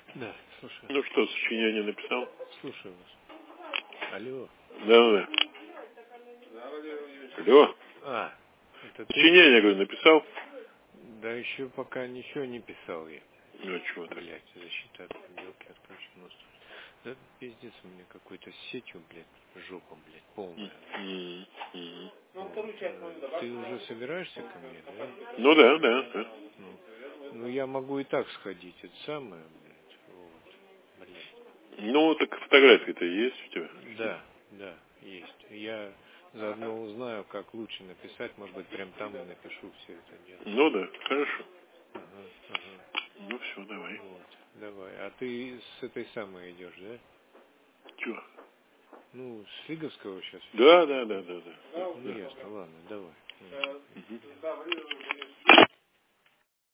Да, слушаю. Ну что, сочинение написал? Слушаю вас. Алло. Да. Алло. Это ты? Сочинение, говорю, написал? Да еще пока ничего не писал я. Ну а чего так? Блять, защита от подделки, отключен. Да пиздец у меня какой-то с сетью, блядь, жопа, блядь, полная. Ты уже собираешься ко мне, да? Ну да. Ну я могу и так сходить, это самое, блядь. Вот, блядь. Ну, так фотографии-то есть у тебя? Да, есть. Я заодно узнаю, как лучше написать, может быть, прям там и напишу все это дело. Ну да, хорошо. Ага. Ну все, давай. Вот, давай. А ты с этой самой идешь, да? Чего? Ну, с Лиговского сейчас все Да. идет. Ну, Да. ясно, ладно, давай. Мгм.